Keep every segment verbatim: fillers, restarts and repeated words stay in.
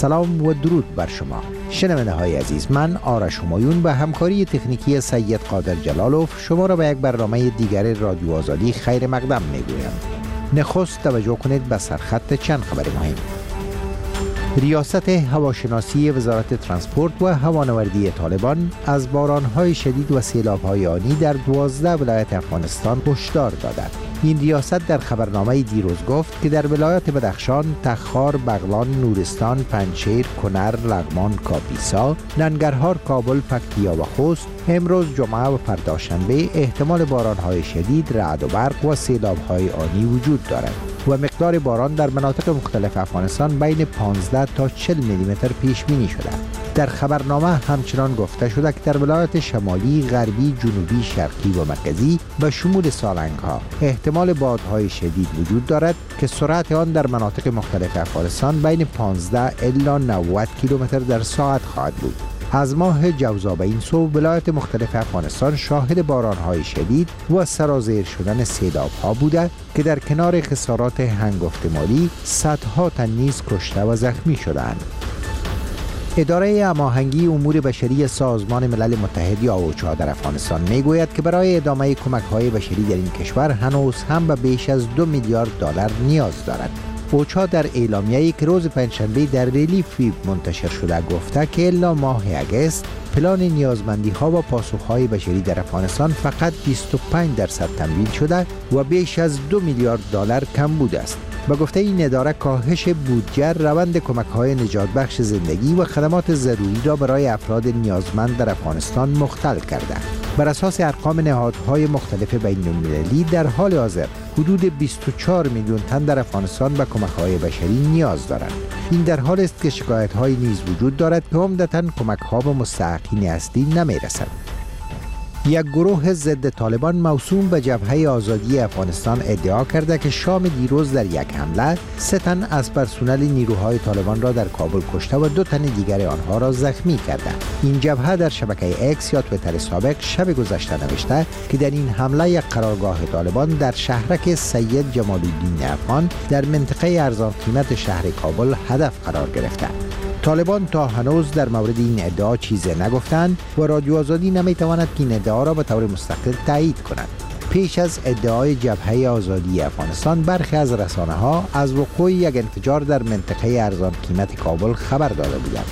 سلام و درود بر شما شنونده های عزیز. من آرش همایون به همکاری تکنیکی سید قادر جلالوف شما را به یک برنامه دیگر رادیو آزادی خیر مقدم میگویم. نخست توجه کنید به سرخط چند خبر مهم. ریاست هواشناسی وزارت ترانسپورت و هوانوردی طالبان از بارانهای شدید و سیلاب‌های آنی در دوازده ولایت افغانستان هشدار دادند. این ریاست در خبرنامه دیروز گفت که در ولایت بدخشان، تخار، بغلان، نورستان، پنجشیر، کنر، لغمان، کاپیسا، ننگرهار، کابل، پکتیا و خوست امروز جمعه و فردا شنبه احتمال بارانهای شدید، رعد و برق و سیلاب‌های آنی وجود دارد و مقدار باران در مناطق مختلف افغانستان بین پانزده تا چهل میلیمتر پیش بینی شده. در خبرنامه همچنان گفته شده که در ولایت شمالی، غربی، جنوبی، شرقی و مرکزی به شمول سالنگ ها احتمال بادهای شدید وجود دارد که سرعت آن در مناطق مختلف افغانستان بین پانزده الی نود کیلومتر در ساعت خواهد بود. از ماه جوزا به این سو ولایت مختلف افغانستان شاهد بارانهای شدید و سرازیر شدن سیلاب‌ها بوده که در کنار خسارات هنگفت مالی صدها تن نیز کشته و زخمی شدند. اداره هماهنگی امور بشری سازمان ملل متحد یا اوچا در افغانستان میگوید که برای ادامه کمک‌های بشری در این کشور هنوز هم به بیش از دو میلیارد دلار نیاز دارد. اوچا در اعلامیه‌ای که روز پنجشنبه در ریلیف ویب منتشر شده گفته که الی ماه اگست پلان نیازمندی‌ها و پاسخ‌های بشری در افغانستان فقط بیست و پنج درصد تمویل شده و بیش از دو میلیارد دلار کمبود است. با گفته این اداره کاهش بودجه روند کمک‌های نجات بخش زندگی و خدمات ضروری را برای افراد نیازمند در افغانستان مختل کرده. بر اساس ارقام نهادهای مختلف بین‌المللی در حال حاضر حدود بیست و چهار میلیون تن در افغانستان به کمک‌های بشری نیاز دارند. این در حالی است که شکایت‌های نیز وجود دارد که عمدتاً کمک‌ها به مستحقین اصلی نمی‌رسد. یک گروه ضد طالبان موسوم به جبهه آزادی افغانستان ادعا کرده که شام دیروز در یک حمله سه تن از پرسنل نیروهای طالبان را در کابل کشته و دو تن دیگر آنها را زخمی کرده. این جبهه در شبکه اکس یا توییتر سابق شب گذشته نوشته که در این حمله یک قرارگاه طالبان در شهرک سید جمال الدین افغان در منطقه ارزان قیمت شهر کابل هدف قرار گرفته. طالبان تا هنوز در مورد این ادعا چیزی نگفتند و رادیو آزادی نمیتواند که این ادعا را به طور مستقل تایید کند. پیش از ادعای جبهه آزادی افغانستان برخی از رسانه‌ها از وقوع یک انفجار در منطقه ارزان قیمت کابل خبر داده بودند.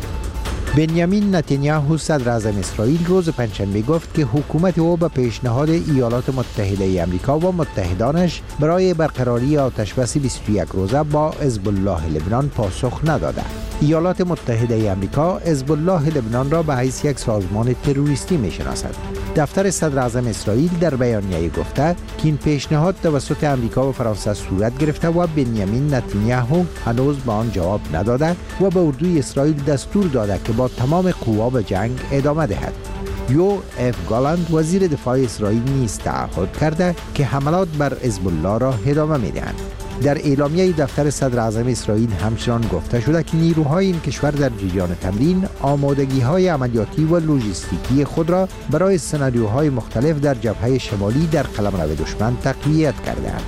بنیامین نتانیاهو صدر اعظم اسرائیل روز پنجشنبه گفت که حکومت او به پیشنهاد ایالات متحده آمریکا و متحدانش برای برقراری آتشبس بیست و یک روزه با حزب الله لبنان پاسخ نداده. ایالات متحده آمریکا حزب الله لبنان را به حیث یک سازمان تروریستی می‌شناسد. دفتر صدر اعظم اسرائیل در بیانیه گفته که این پیشنهاد توسط آمریکا و فرانسه صورت گرفته و بنیامین نتانیاهو هنوز به آن جواب نداده و به اردوی اسرائیل دستور داده که با تمام قوا به جنگ ادامه دهد. یو اف گالند وزیر دفاع اسرائیل نیز تعهد کرده که حملات بر حزب الله را ادامه می‌دهند. در اعلامیه دفتر صدر اعظم اسرائیل همچنان گفته شده که نیروهای این کشور در جریان تمرین آمادگی‌های عملیاتی و لوجستیکی خود را برای سناریوهای مختلف در جبهه شمالی در قلمرو دشمن تقویت کرده‌اند.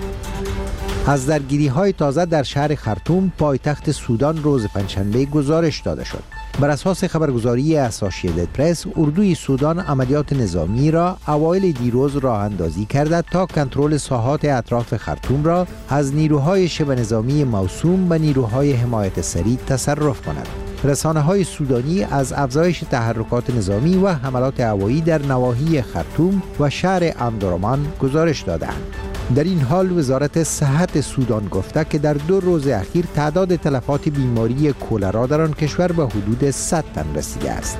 از درگیری‌های تازه در شهر خرطوم پایتخت سودان روز پنجشنبه گزارش داده شد. بر اساس خبرگزاری اسوسییتد پرس، اردوی سودان عملیات نظامی را اوایل دیروز راه اندازی کرده تا کنترل ساحات اطراف خرطوم را از نیروهای شبه نظامی موسوم به نیروهای حمایت سریع تصرف کند. رسانه‌های سودانی از افزایش تحرکات نظامی و حملات هوایی در نواحی خرطوم و شهر امدرمان گزارش دادند. در این حال وزارت صحت سودان گفته که در دو روز اخیر تعداد تلفات بیماری کولرا در آن کشور به حدود صد تن رسیده است.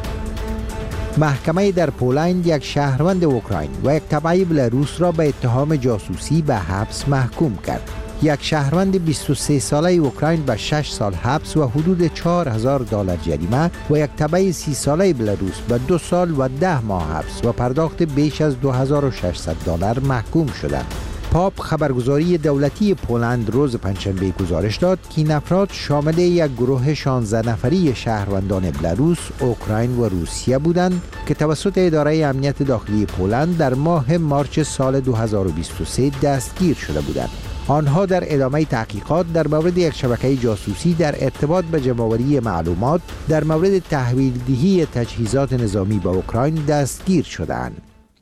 محکمه در پولند یک شهروند اوکراین و یک تبع بلاروس را به اتهام جاسوسی به حبس محکوم کرد. یک شهروند بیست و سه ساله اوکراین به شش سال حبس و حدود چهار هزار دلار جریمه و یک تبع سی ساله بلاروس به دو سال و ده ماه حبس و پرداخت بیش از دو هزار و ششصد دلار محکوم شدند. پاپ خبرگزاری دولتی پولند روز پنجشنبه گزارش داد که این افراد شامل یک گروه شانزده نفری شهروندان بلاروس، اوکراین و روسیه بودند که توسط اداره امنیت داخلی پولند در ماه مارچ سال دو هزار و بیست و سه دستگیر شده بودند. آنها در ادامه تحقیقات در مورد یک شبکه جاسوسی در ارتباط به جمع‌آوری معلومات در مورد تحویل دهی تجهیزات نظامی به اوکراین دستگیر شدند.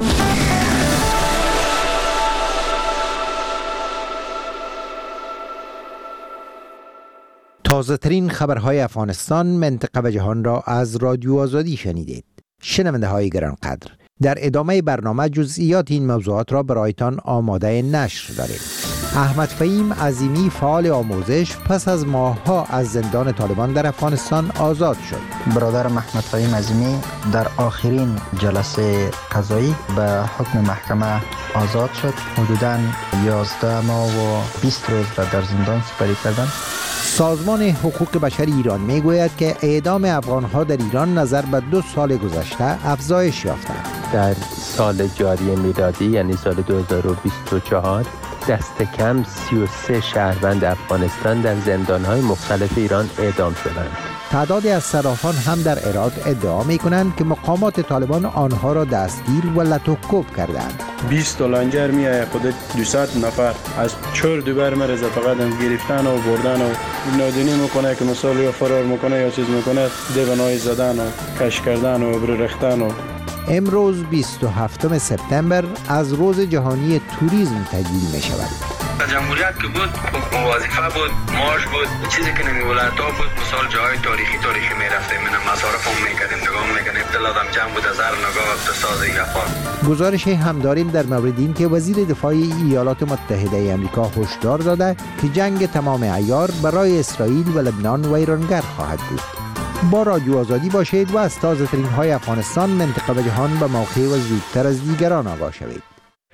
تازه ترین خبرهای افغانستان، منطقه و جهان را از رادیو آزادی شنیدید. شنونده های گرانقدر، در ادامه برنامه جزئیات این موضوعات را برایتان آماده نشر داریم. احمد فهیم عظیمی فعال آموزش پس از ماه‌ها از زندان طالبان در افغانستان آزاد شد. برادر احمد فهیم عظیمی در آخرین جلسه قضایی به حکم محکمه آزاد شد. حدوداً یازده ماه و بیست روز را در زندان سپری کردند. سازمان حقوق بشر ایران میگوید که اعدام افغان‌ها در ایران نظر به دو سال گذشته افزایش یافته. در سال جاری میلادی یعنی سال دو هزار و بیست و چهار دست کم سی و سه شهروند افغانستان در زندان‌های مختلف ایران اعدام شدند. تعدادی از صرافان هم در هرات ادعا می‌کنند که مقامات طالبان آنها را دستگیر و لطوکوب کردند. بیست لنجر میایه خود دویست نفر از چهار دوبر مرزه فقط هم گرفتن و بردن و نادونی میکنه که مثال یا فرار میکنه یا چیز میکنه دیوانای زدن و کش کردن و ابرو رختن. و امروز بیست و هفتم سپتامبر از روز جهانی توریسم تدوین می شود. جمهوریت که بود وظیفه بود، معاش بود، چیزی که نمی ولایت‌ها بود، مثال جای تاریخی تاریخی می رفتیم، من مصارف هم میکردیم، نگاه میکنیم، دلادم جمع بود از هر نگاه اقتصاد ایران. گزارش هم داریم در مورد این که وزیر دفاع ایالات متحده آمریکا هشدار داده که جنگ تمام عیار برای اسرائیل و لبنان ویرانگر خواهد بود. با رادیو آزادی باشید و از تازه ترین های افغانستان، منطقه و جهان به موقع و زودتر از دیگران آگاه شوید.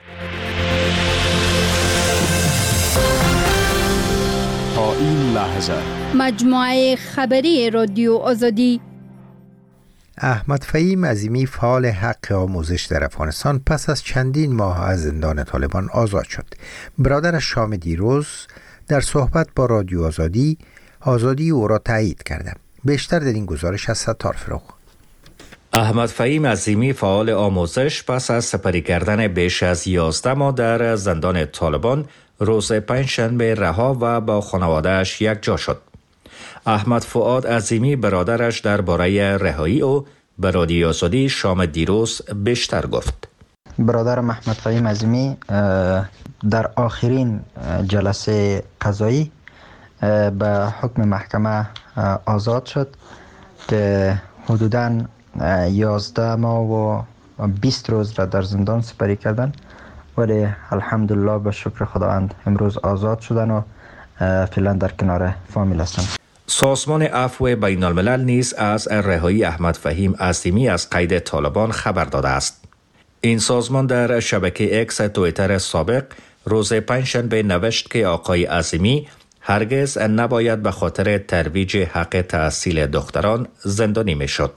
تا این لحظه مجموعه خبری رادیو آزادی. احمد فهیم عظیمی فعال حق آموزش در افغانستان پس از چندین ماه از زندان طالبان آزاد شد. برادرش شام دیروز در صحبت با رادیو آزادی آزادی او را تایید کرده. بیشتر در این گزارش از ستار فروغ. احمد فهیم عظیمی فعال آموزش پس از سپری کردن بیش از یازده ماه در زندان طالبان روز پنجشنبه رها و با خانواده‌اش یک جا شد. احمد فؤاد عظیمی برادرش درباره رهایی او به رادیو آزادی شام دیروز بیشتر گفت. برادر احمد فهیم عظیمی در آخرین جلسه قضایی به حکم محکمه آزاد شد که حدوداً یازده ماه و بیست روز را در زندان سپری کردند، ولی الحمدلله به شکر خداوند امروز آزاد شدن و فعلا در کنار فامیل هستند. سازمان عفو بین الملل نیز از رهایی احمد فهیم عظیمی از قید طالبان خبر داده است. این سازمان در شبکه اکس توییتر سابق روز پنجشنبه نوشت که آقای عظیمی هرگز نباید به خاطر ترویج حق تحصیل دختران زندانی می شد.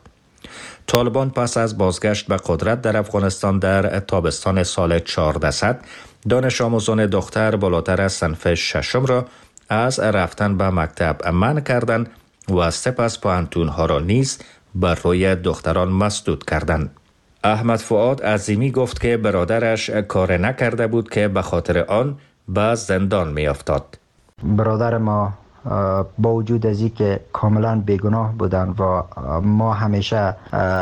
طالبان پس از بازگشت به قدرت در افغانستان در تابستان سال چهاردهصد دانش آموزان دختر بالاتر از صنف ششم را از رفتن به مکتب منع کردند و سپس پوهنتون‌ها را نیز بر روی دختران مسدود کردند. احمد فؤاد عظیمی گفت که برادرش کار نکرده بود که به خاطر آن به زندان می افتاد. برادر ما با وجود از اینکه کاملا بیگناه بودن و ما همیشه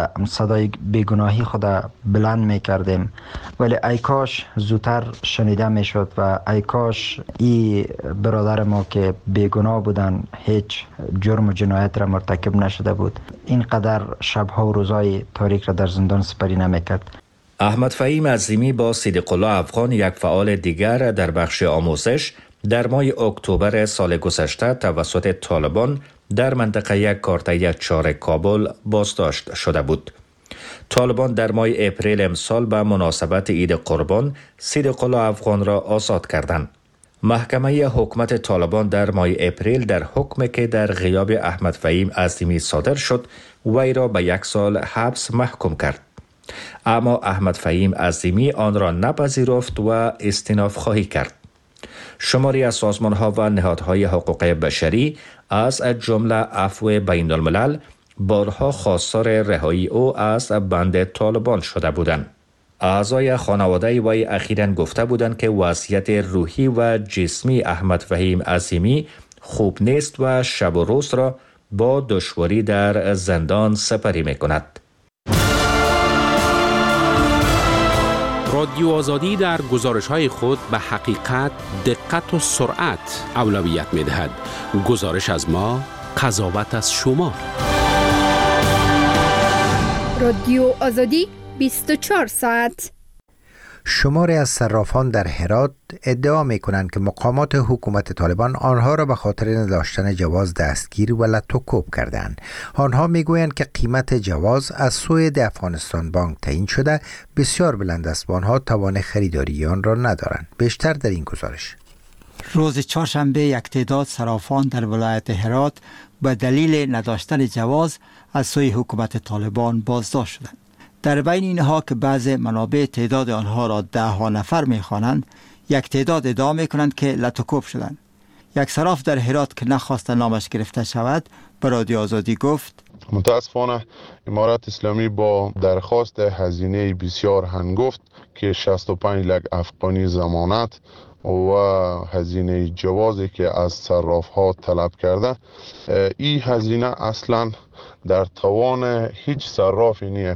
صدای بیگناهی خود بلند میکردیم، ولی ای کاش زودتر شنیده میشد و ای کاش این برادر ما که بیگناه بودن هیچ جرم و جنایت را مرتکب نشده بود اینقدر شبها و روزهای تاریک را در زندان سپری نمیکرد. احمد فهیم عظیمی با صدیق الله افغان یک فعال دیگر در بخش آموزش در ماه اکتبر سال گذشته توسط طالبان در منطقه یک کارته چهار کابل بازداشت شده بود. طالبان در ماه اپریل امسال به مناسبت عید قربان صدیق الله افغان را آزاد کردند. محکمه حکومت طالبان در ماه اپریل در حکمی که در غیاب احمد فهیم عظیمی صادر شد وی را به یک سال حبس محکوم کرد. اما احمد فهیم عظیمی آن را نپذیرفت و استئناف خواهی کرد. شماری از سازمان‌ها و نهادهای حقوق بشری از جمله عفو بین الملل بارها خواستار رهایی او از بند طالبان شده بودند. اعضای خانواده وی اخیراً گفته بودند که وضعیت روحی و جسمی احمد فهیم عظیمی خوب نیست و شب و روز را با دشواری در زندان سپری می کند. رادیو آزادی در گزارش‌های خود به حقیقت، دقت و سرعت اولویت می‌دهد. گزارش از ما، قضاوت از شما. رادیو آزادی بیست و چهار ساعت. شماری از صرافان در هرات ادعا می کنند که مقامات حکومت طالبان آنها را به خاطر نداشتن جواز دستگیر و لطوکوب کردند. آنها می گویند که قیمت جواز از سوی افغانستان بانک تعیین شده بسیار بلند است و آنها توان خریداری آن را ندارند. بیشتر در این گزارش. روز چهارشنبه یک تعداد صرافان در ولایت هرات به دلیل نداشتن جواز از سوی حکومت طالبان بازداشت شدند. در بین اینها که بعض منابع تعداد آنها را ده ها نفر می‌خوانند، یک تعداد ادعا می‌کنند که لطوکوب شدند. یک صراف در هرات که نخواست نامش گرفته شود به رادیو آزادی گفت: متاسفانه امارت اسلامی با درخواست هزینه بسیار هنگفت که شصت و پنج لک افغانی ضمانت و هزینه جوازی که از صراف ها طلب کرده، این هزینه اصلا در توان هیچ صرافی نیست.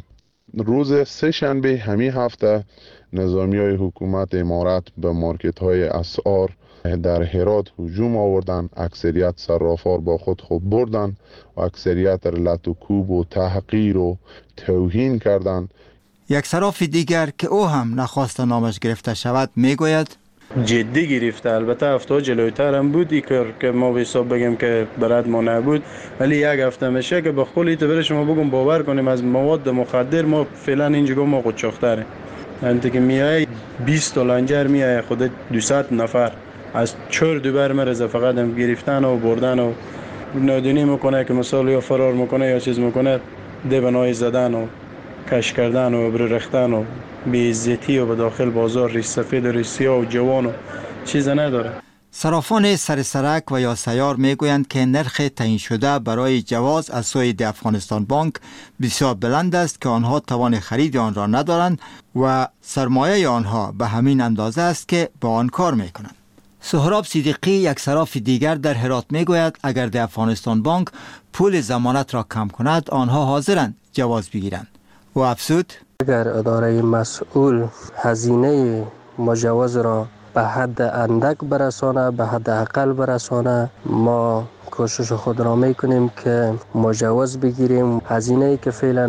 روز سه شنبه همین هفته نظامی های حکومت امارت به مارکت های اسعار در هرات هجوم آوردن. اکثریت صرافار با خود خوب بردن و اکثریت لطوکوب و تحقیر و توهین کردند. یک صراف دیگر که او هم نخواست نامش گرفته شود میگوید: جدی گرفته. البته هفته جلویتر هم بود این کار که ما به حساب بگیم که برات ما نبود، ولی یک هفته میشه که به قول ایت بره شما بگم باور کنیم از مواد مخدر ما فعلا اینجا ما قوچاختره. انت که میای بیست تا لنجر میای خود دویست نفر از چهار دوبر مرزه فقط هم گرفتن و بردن و نادونی میکنه که مثلا یا فرار میکنه یا چیز میکنه، دیوانای زدن و کش کردن و ابرو رختن و بی‌عزتی و به داخل بازار ریش سفید و ریش سیاه و جوان و چیز نداره. صرافان سر سرک و یا سیار میگویند که نرخ تعیین شده برای جواز از سوی افغانستان بانک بسیار بلند است که آنها توان خرید آن را ندارند و سرمایه آنها به همین اندازه است که با آن کار میکنند. سهراب صدیقی یک صراف دیگر در هرات میگوید اگر د افغانستان بانک پول ضمانت را کم کند آنها حاضرند جواز بگیرند. و افزود: اگر اداره مسئول هزینه مجوز را به حد اندک برسانه، به حد اقل برسانه، ما کوشش خود را میکنیم که مجوز بگیریم. هزینه‌ای که فعلا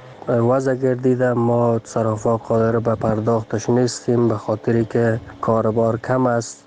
وضع گردیده ما صرافا قادر به پرداختش نیستیم به خاطری که کاربار کم است،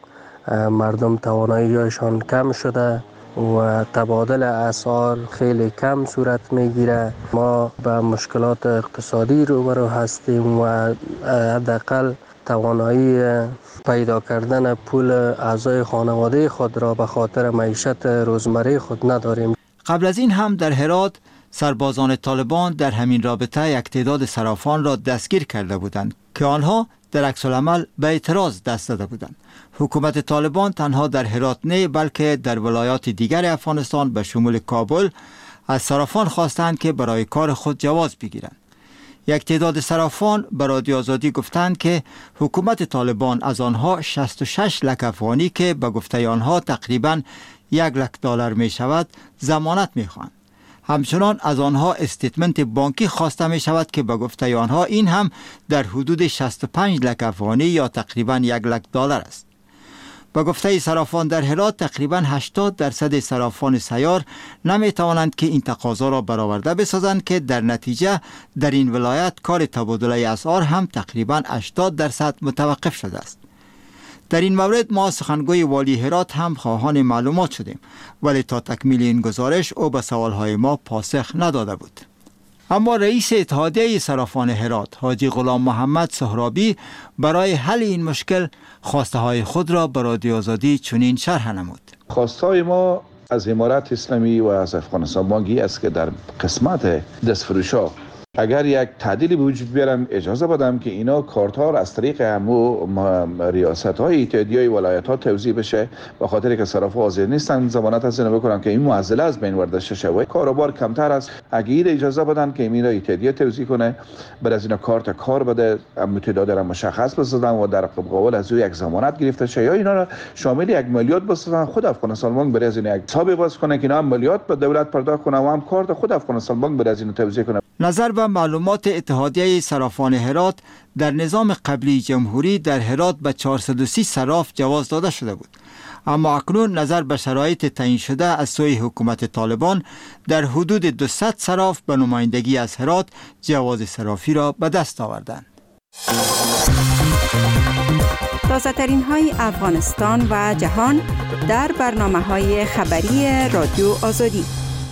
مردم تواناییشان کم شده و تبادل اسعار خیلی کم صورت میگیره. ما به مشکلات اقتصادی روبرو هستیم و حداقل توانایی پیدا کردن پول اعضای خانواده خود را به خاطر معیشت روزمره خود نداریم. قبل از این هم در هرات سربازان طالبان در همین رابطه یک تعداد صرافان را دستگیر کرده بودند که آنها در عکس العمل به اعتراض دست داده بودند. حکومت طالبان تنها در هرات نه بلکه در ولایات دیگر افغانستان به شمول کابل از صرافان خواستند که برای کار خود جواز بگیرند. یک تعداد صرافان به رادیو آزادی گفتند که حکومت طالبان از آنها شصت و شش لک افغانی که به گفته آنها تقریباً یک لک دلار می شود ضمانت می خواهند. همچنان از آنها استیتمنت بانکی خواسته می شود که به گفته آنها این هم در حدود شصت و پنج لک افغانی یا تقریباً یک لک دلار است. به گفته صرافان در هرات تقریباً هشتاد درصد صرافان سیار نمی توانند که این تقاضا را برآورده بسازند که در نتیجه در این ولایت کار تبادله اسعار هم تقریباً هشتاد درصد متوقف شده است. در این مورد ما سخنگوی والی هرات هم خواهان معلومات شدیم، ولی تا تکمیل این گزارش او به سوالهای ما پاسخ نداده بود. اما رئیس اتحادیه صرافان هرات حاجی غلام محمد سهرابی برای حل این مشکل خواسته های خود را به رادیو آزادی چنین شرح نمود. خواسته های ما از امارت اسلامی و از افغانستان بانکی است که در قسمت دستفروشا اگر یک تعدیلی به وجود بیارم اجازه بدم که اینا کارت ها از طریق همو ریاست های اتحادیه ولایت ها توزیع بشه، به خاطر که صرافا حاضر نیستن ضمانت از اینو بکنن که این معضله از بین ورده شه. کاروبار کمتر است، اگه اجازه بدن که اینا اتحادیه توزیع کنه، بعد از اینا کارت کار بده، تعداد را مشخص بسازن و در مقابل از او یک ضمانت گرفته شه، یا اینا را شامل یک مالیات بسازن. خود افغانستان بانک برای از این یک حساب باز کنه که اینا مالیات به دولت پرداخت کنه و هم کارت خود افغانستان بانک برای از این توزیع کنه. نظر به معلومات اتحادیه صرافان هرات، در نظام قبلی جمهوری در هرات به چهارصد و سی صراف جواز داده شده بود، اما اکنون نظر به شرایط تعیین شده از سوی حکومت طالبان در حدود دویست صراف به نمایندگی از هرات جواز صرافی را به دست آوردند. تازه ترین های افغانستان و جهان در برنامه های خبری رادیو آزادی.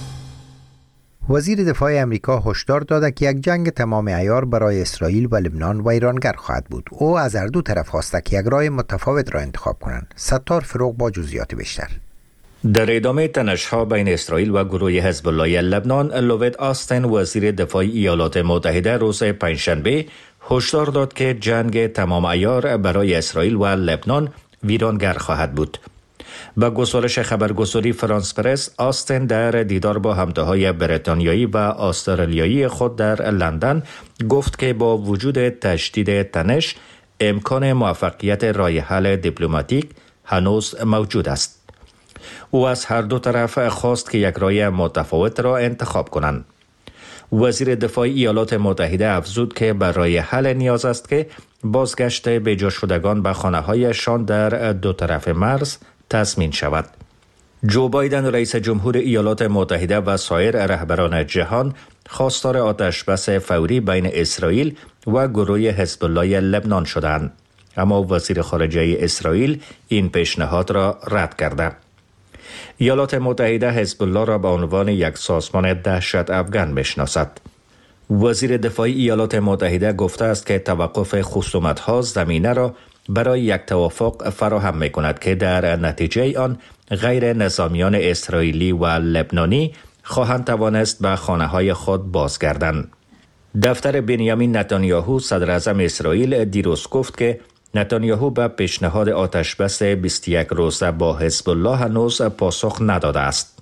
وزیر دفاع امریکا هشدار داده که یک جنگ تمام عیار برای اسرائیل و لبنان و ایرانگر خواهد بود. او از هر دو طرف خواسته که یک راه متفاوت را انتخاب کنند. ستار فروغ با جزئیات بیشتر. در ادامه تنش‌ها بین اسرائیل و گروه حزب الله لبنان، لوید آستن وزیر دفاع ایالات متحده روز پنجشنبه هشدار داد که جنگ تمام عیار برای اسرائیل و لبنان ویرانگر خواهد بود. با گزارش خبرگزاری فرانس پرس، آستن در دیدار با همتاهای بریتانیایی و استرالیایی خود در لندن گفت که با وجود تشدید تنش، امکان موفقیت راه حل دیپلماتیک هنوز موجود است. او از هر دو طرف خواست که یک راه متفاوت را انتخاب کنند. وزیر دفاع ایالات متحده افزود که برای حل نیاز است که بازگشت بجا شدگان به خانه‌هایشان در دو طرف مرز تضمین شود. جو بایدن رئیس جمهور ایالات متحده و سایر رهبران جهان خواستار آتشبس فوری بین اسرائیل و گروه حزب الله لبنان شدند، اما وزیر خارجه اسرائیل این پیشنهاد را رد کرده. ایالات متحده حزب الله را به عنوان یک سازمان دهشت افغان میشناسد. وزیر دفاع ایالات متحده گفته است که توقف خصومت‌ها زمینه را برای یک توافق فراهم می‌کند که در نتیجه آن غیر نظامیان اسرائیلی و لبنانی خواهند توانست به خانه‌های خود بازگردند. دفتر بنیامین نتانیاهو صدر اعظم اسرائیل دیروز گفت که نتانیاهو به پیشنهاد آتشبس بیست و یک روزه با حزب الله هنوز پاسخ نداده است.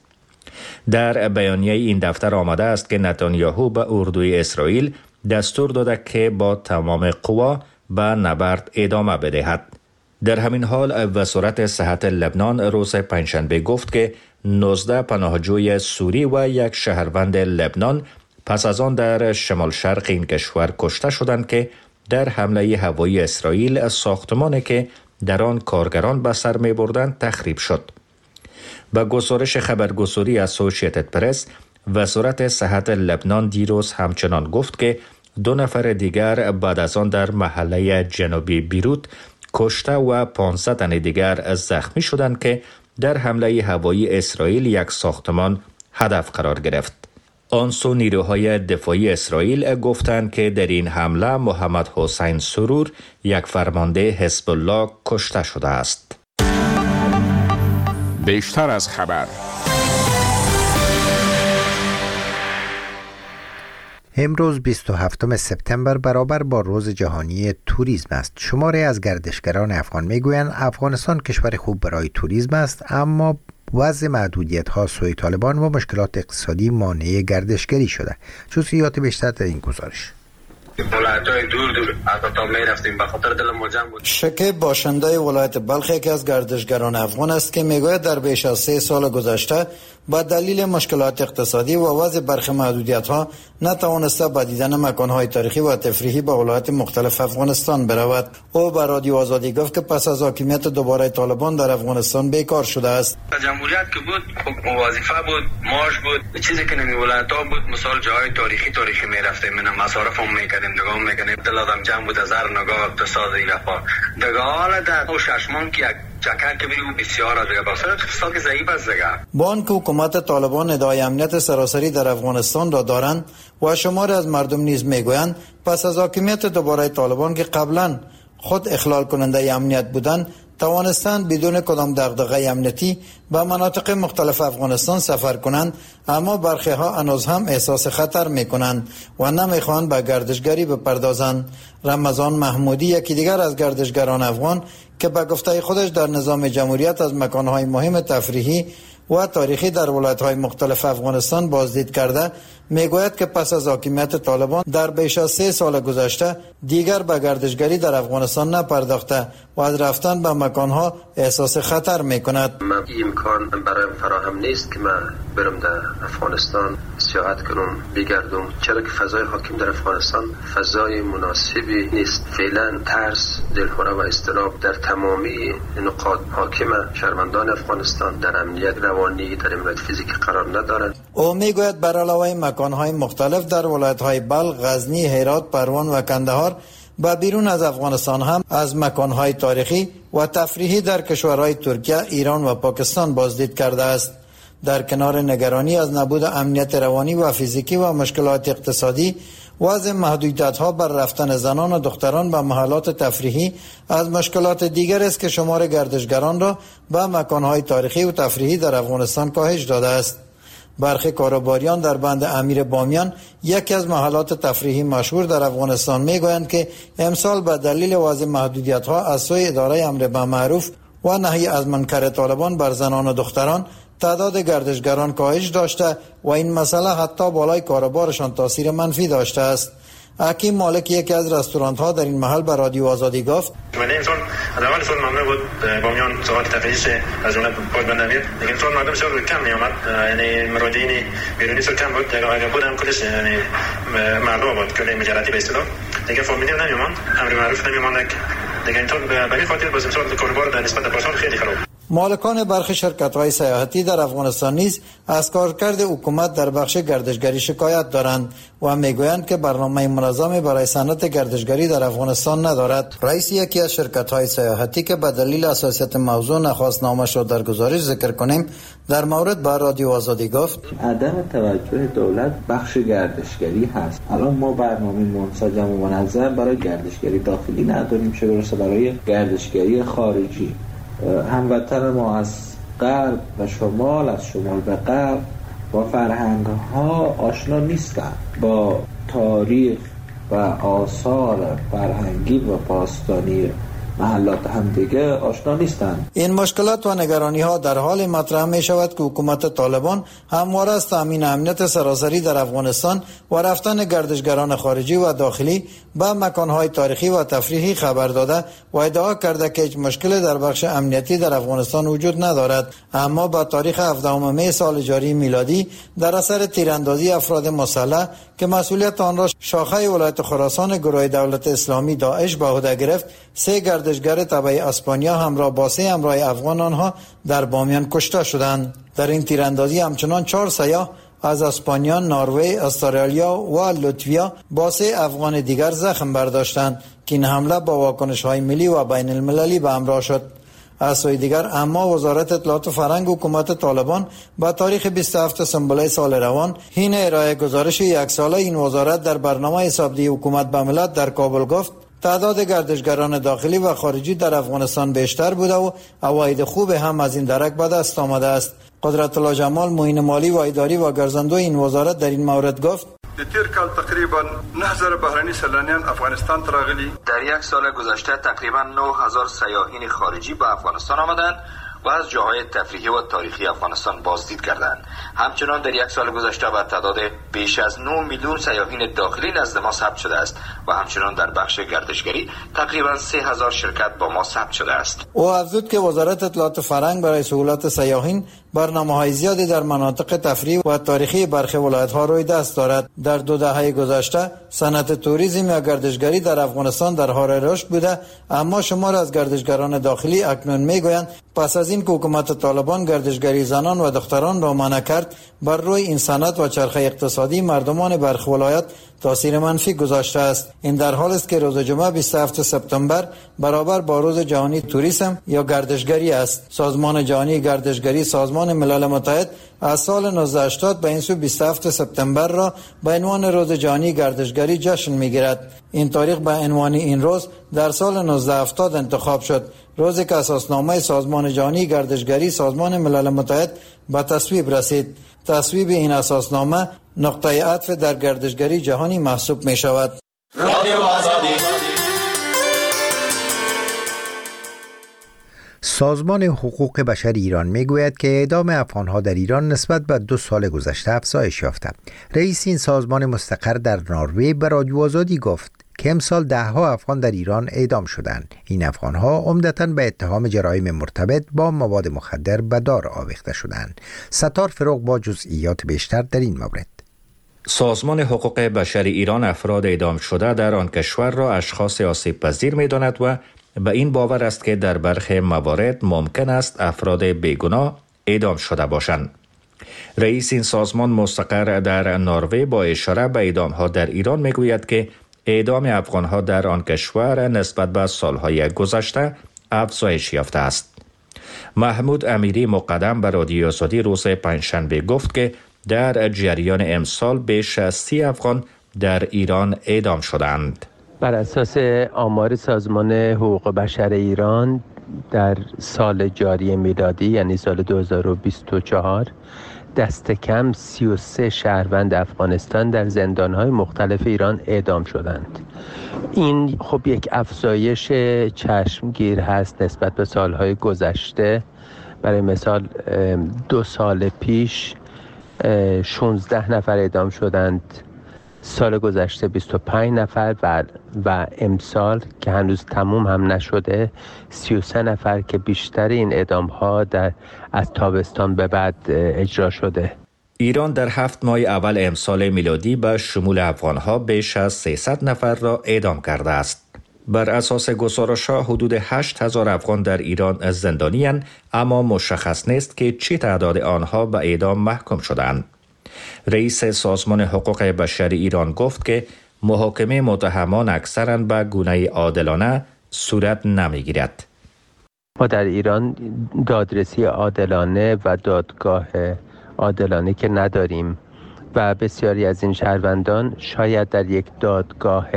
در بیانیه این دفتر آمده است که نتانیاهو به اردوی اسرائیل دستور داده که با تمام قوا به نبرد ادامه بدهد. در همین حال وزارت صحت لبنان روز پنجشنبه گفت که نوزده پناهجوی سوری و یک شهروند لبنان پس از آن در شمال شرق این کشور کشته شدند که در حمله هوایی اسرائیل ساختمانی که در آن کارگران به سر می بردند تخریب شد. با گزارش خبرگزاری اسوسییتد پرس، وزارت صحت لبنان دیروز همچنان گفت که دو نفر دیگر بعد از آن در محله جنوبی بیروت کشته و پانزده تن دیگر زخمی شدند که در حمله هوایی اسرائیل یک ساختمان هدف قرار گرفت. آنسو نیروهای دفاعی اسرائیل گفتند که در این حمله محمد حسین سرور یک فرمانده حزب الله کشته شده است. بیشتر از خبر. امروز بیست و هفتم سپتامبر برابر با روز جهانی توریسم است. شماری از گردشگران افغان میگویند افغانستان کشور خوب برای توریسم است، اما وضع محدودیت ها سوی طالبان و مشکلات اقتصادی مانع گردشگری شده. جزئیات بیشتر در این گزارش. ولایت‌های دور دور حتی می رفتیم به خاطر دل ما جمع بود. شکیب باشنده ولایت بلخ یکی از گردشگران افغان است که میگوید در بیش از سه سال گذشته با دلیل مشکلات اقتصادی و وضع برخی محدودیت‌ها نتوانسته به دیدن مکان‌های تاریخی و تفریحی به ولایات مختلف افغانستان برود. او به رادیو آزادی گفت که پس از حاکمیت دوباره طالبان در افغانستان بیکار شده است. جمهوریت که بود وظیفه بود، معاش بود، چیزی که نمی ولایت‌ها بود، مثلا جای تاریخی تاریخی می رفتیم، من مصارف هم می‌کردیم، نگاه می‌کردیم، دل آدم جمع بود، از هر نگاه اقتصادی رفاه. دیگه حالا در او شش ماه که یک چکر که بیرو بسیار از دیگه بسیار اقتصاد که ضعیف است دیگه. بان که حکومت طالبان ادعای امنیت سراسری در افغانستان را دارند و شماری از مردم نیز میگویند پس از حاکمیت دوباره طالبان که قبلا خود اخلال کننده امنیت بودند توانستند بدون کدام دغدغه امنیتی به مناطق مختلف افغانستان سفر کنند، اما برخی ها هنوز هم احساس خطر می کنند و نمی خواهند به گردشگری بپردازند. رمضان محمودی یکی دیگر از گردشگران افغان که به گفته خودش در نظام جمهوریت از مکانهای مهم تفریحی و تاریخی در ولایت‌های مختلف افغانستان بازدید کرده، میگوید که پس از حاکمیت طالبان در بیش از سه سال گذشته دیگر به گردشگری در افغانستان نپرداخته و از رفتن به مکانها احساس خطر میکند. من این امکان برایم فراهم نیست که من برم در افغانستان سیاحت کنم بگردم، چرا که فضای حاکم در افغانستان فضای مناسبی نیست. فعلا ترس، دلهره و اضطراب در تمامی نقاط حاکم شهروندان افغانستان در امنیت روانی، در امنیت فیزیکی قرار ندارد. او میگوید بر علاوه مکانهای مختلف در ولایت‌های بلخ، غزنی، هرات، پروان و کندهار و بیرون از افغانستان هم از مکانهای تاریخی و تفریحی در کشورهای ترکیه، ایران و پاکستان بازدید کرده است. در کنار نگرانی از نبود امنیت روانی و فیزیکی و مشکلات اقتصادی، وضع محدودیت‌ها بر رفتن زنان و دختران به محلات تفریحی از مشکلات دیگر است که شمار گردشگران را به مکانهای تاریخی و تفریحی در افغانستان کاهش داده است. برخی کاروباریان در بند امیر بامیان، یکی از محلات تفریحی مشهور در افغانستان، میگویند که امسال به دلیل وضع محدودیت‌ها از سوی اداره امر بالمعروف و نهی از منکر طالبان بر زنان و دختران تعداد گردشگران کاهش داشته و این مسئله حتی بالای کاروبارشان تاثیر منفی داشته است. حکیم مالک یکی از رستوران ها در این محل به رادیو آزادی گفت: ولی امسال اول سال ممنوع بود بامیان ساعت تفریحیش از جمله پاک بند نمید، لیکن امسال مردم بسیار کم می آمد، یعنی مرادین بیرونی سال کم بود، اگر بود هم کلش یعنی مردم بود، کلی مجرتی به اصطلاح، دیگه فامیلی نمی آمد، امر معروف نمی آمد، دیگه اینطور به این خاطر باز امسال کاروبار در نسبت به پارسال خیلی خراب. مالکان برخی شرکت‌های سیاحتی در افغانستان نیز از کارکرد حکومت در بخش گردشگری شکایت دارند و میگویند که برنامه منظمی برای صنعت گردشگری در افغانستان ندارد. رئیس یکی از شرکت‌های سیاحتی که به دلیل حساسیت موضوع نخواست نامش را در گزارش ذکر کنیم، در مورد با رادیو آزادی گفت: عدم توجه دولت بخش گردشگری هست. الان ما برنامه منسجم و منظم برای گردشگری داخلی نداریم، چه برسه برای گردشگری خارجی. هموطن ما از غرب و شمال، از شمال به غرب با فرهنگ ها آشنا نیستند، با تاریخ و آثار فرهنگی و باستانی محلات هم دیگه آشنا نیستند. این مشکلات و نگرانی ها در حال مطرح می شود که حکومت طالبان همواره از تامین امنیت سراسری در افغانستان و رفتن گردشگران خارجی و داخلی به مکانهای تاریخی و تفریحی خبر داده و ادعا کرده که هیچ مشکل در بخش امنیتی در افغانستان وجود ندارد. اما با تاریخ هفدهم می سال جاری میلادی در اثر تیراندازی افراد مسلح که مسئولیت آن را شاخه ولایت خراسان گروه دولت اسلامی داعش به عهده گرفت، سه گردشگر تبع اسپانیا همراه با سه همراه افغان آنها در بامیان کشته شدند. در این تیراندازی همچنان چهار سیاه از اسپانیا، نروژ، استرالیا و لطفیا با سه افغان دیگر زخم برداشتند که این حمله با واکنش‌های ملی و بین المللی به همراه شد. از سوی دیگر اما وزارت اطلاعات و فرهنگ حکومت طالبان با تاریخ بیست و هفتم سنبله سال روان حین ارائه گزارش یک ساله این وزارت در برنامه حسابدهی حکومت به ملت در کابل گفت تعداد گردشگران داخلی و خارجی در افغانستان بیشتر بوده و عواید خوب هم از این درک به دست آمده است. قدرت الله جمال، معین مالی و اداری و گرزندو این وزارت در این مورد گفت: د تیر کال تقریبا نه هزار بهرانی سیلانیان افغانستان تراغلی. در یک سال گذشته تقریبا نه هزار سیاحین خارجی به افغانستان آمدند و از جاهای تفریحی و تاریخی افغانستان بازدید کردند. همچنان در یک سال گذشته به تعداد بیش از نه میلیون سیاحین داخلی نزد ما ثبت شده است و همچنان در بخش گردشگری تقریبا سه هزار شرکت با ما ثبت شده است. او افزود که وزارت اطلاعات و فرهنگ برای سهولت سیاحین برنامه‌های زیادی در مناطق تفریح و تاریخی برخی ولایت‌ها روی دست دارد. در دو دهه گذشته صنعت توریسم یا گردشگری در افغانستان در حال رشد بوده، اما شمار از گردشگران داخلی اکنون میگویند پس از این که حکومت طالبان گردشگری زنان و دختران را منع کرد، بر روی این صنعت و چرخه اقتصادی مردمان برخی ولایت تاثیر منفی گذاشته است. این در حالی است که روز جمعه بیست و هفتم سپتامبر برابر با روز جهانی توریسم یا گردشگری است. سازمان جهانی گردشگری، سازمان ملل متحد از سال نوزده هشتاد به این سو بیست و هفتم سپتامبر را به عنوان روز جهانی گردشگری جشن میگیرد. این تاریخ به عنوان این روز در سال نوزده هفتاد انتخاب شد روزی که اساسنامه سازمان جهانی گردشگری سازمان ملل متحد به تصویب رسید. تصویب این اساسنامه نقطه عطف در گردشگری جهانی محسوب می شود. رادیو آزادی. سازمان حقوق بشر ایران میگوید که اعدام افغانها در ایران نسبت به دو سال گذشته افزایش یافته. رئیس این سازمان مستقر در نروژ به رادیو آزادی گفت که امسال ده ها افغان در ایران اعدام شدند. این افغانها عمدتاً به اتهام جرایم مرتبط با مواد مخدر به دار آویخته شدند. ستار فروغ با جزئیات بیشتر در این مورد. سازمان حقوق بشر ایران افراد اعدام شده در آن کشور را اشخاص آسیب پذیر می داند و به این باور است که در برخی موارد ممکن است افراد بیگناه اعدام شده باشند. رئیس این سازمان مستقر در نروژ با اشاره به اعدام‌ها در ایران میگوید که اعدام افغان‌ها در آن کشور نسبت به سالهای گذشته افزایش یافته است. محمود امیری مقدم به رادیو آزادی روز پنجشنبه گفت که در جریان امسال بیش از سی افغان در ایران اعدام شدند. بر اساس آمار سازمان حقوق بشر ایران در سال جاری میلادی یعنی سال دو هزار و بیست و چهار دست کم سی و سه شهروند افغانستان در زندان‌های مختلف ایران اعدام شدند. این خب یک افزایش چشمگیر هست نسبت به سالهای گذشته. برای مثال دو سال پیش شانزده نفر اعدام شدند، سال گذشته بیست و پنج نفر و, و امسال که هنوز تموم هم نشده سی و سه نفر که بیشتر این اعدام ها در از تابستان به بعد اجرا شده. ایران در هفت ماه اول امسال میلادی به شمول افغانها بیش از سیصد نفر را اعدام کرده است. بر اساس گزارش‌ها حدود هشت هزار افغان در ایران زندانی اند، اما مشخص نیست که چه تعداد آنها به اعدام محکوم شدند. رئیس سازمان حقوق بشر ایران گفت که محاکمه متهمان اکثراً به گونه عادلانه صورت نمیگیرد. ما در ایران دادرسی عادلانه و دادگاه عادلانه که نداریم و بسیاری از این شهروندان شاید در یک دادگاه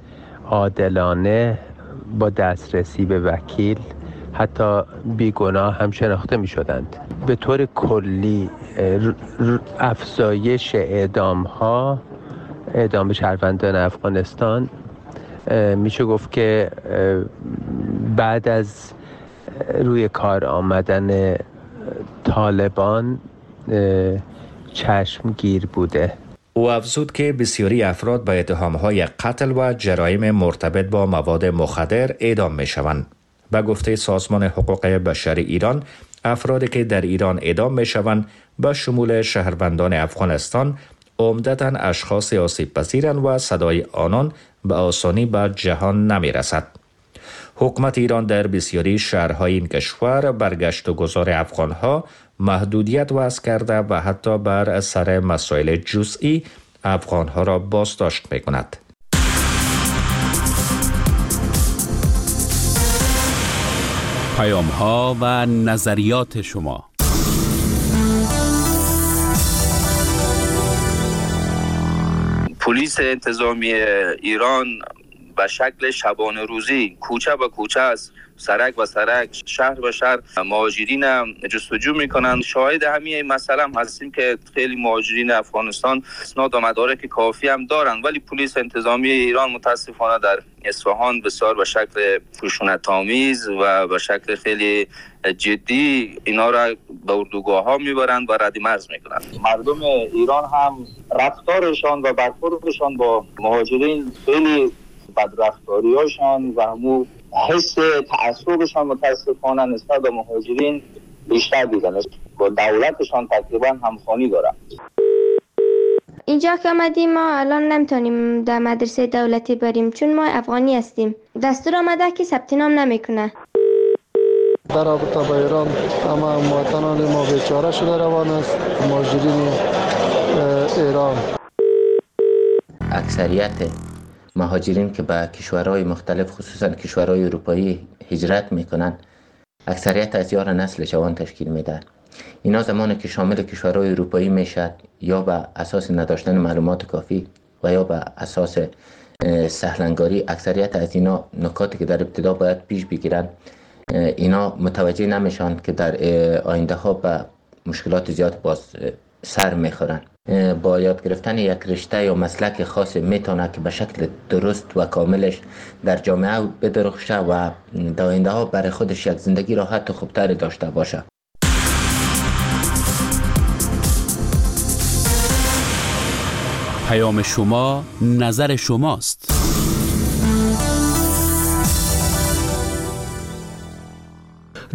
عادلانه با دسترسی به وکیل حتی بیگناه هم شناخته می شدند. به طور کلی افزایش اعدام ها اعدام شهروندان افغانستان میشه گفت که بعد از روی کار آمدن طالبان چشمگیر بوده. او افزود که بسیاری افراد به اتهام‌های قتل و جرایم مرتبط با مواد مخدر اعدام می‌شوند. به گفته سازمان حقوق بشر ایران، افرادی که در ایران اعدام می‌شوند به شمول شهروندان افغانستان عمدتاً اشخاص آسیب پذیرند و صدای آنان به آسانی به جهان نمی‌رسد. حکومت ایران در بسیاری شهرهای این کشور برگشت و گذار افغانها محدودیت وضع کرده و حتی بر سر مسائل جزئی افغانها را بازداشت می‌کند. پیام‌ها و نظریات شما. پلیس انتظامی ایران به شکل شبانه روزی کوچه به کوچه است، سرک و سرک، شهر به شهر مهاجرین جستجو میکنند. شاهد همین مسئله هم هستیم که خیلی مهاجرین افغانستان اسناد و مدارک کافی هم دارند، ولی پلیس انتظامی ایران متاسفانه در اصفهان بسیار به شکل خشونت‌آمیز و به شکل خیلی جدی اینا را به اردوگاه ها میبرند و ردیمرز میکنند. مردم ایران هم رفتارشان و برخوردشان با مهاجرین خیلی بدرفتاری هاشان و همون حس تعصبشان متاسفانه نسبت به مهاجرین بیشتر دیدن، با دولتشان تقریبا همخوانی دارن. اینجا که آمدیم ما الان نمیتونیم در مدرسه دولتی بریم چون ما افغانی هستیم. دستور آمده که ثبت نام نمیکنه. در رابطه با ایران اما مواطنان ما بیچاره شده روان است. مهاجرین ایران اکثریت مهاجرین که به کشورهای مختلف خصوصا کشورهای اروپایی هجرت میکنن اکثریت از یار نسل جوان تشکیل میدن. اینا زمانی که شامل کشورهای اروپایی میشد یا به اساس نداشتن معلومات کافی و یا به اساس سهلنگاری، اکثریت از اینا نکاتی که در ابتدا باید پیش بگیرن اینا متوجه نمیشن که در آینده ها به مشکلات زیاد باز سر میخورن. با یاد گرفتن یک رشته یا مسلک خاص میتونه که به شکل درست و کاملش در جامعه بدرخشه و در آینده ها برای خودش یک زندگی راحت و خوبتر داشته باشه. پیام شما، نظر شماست.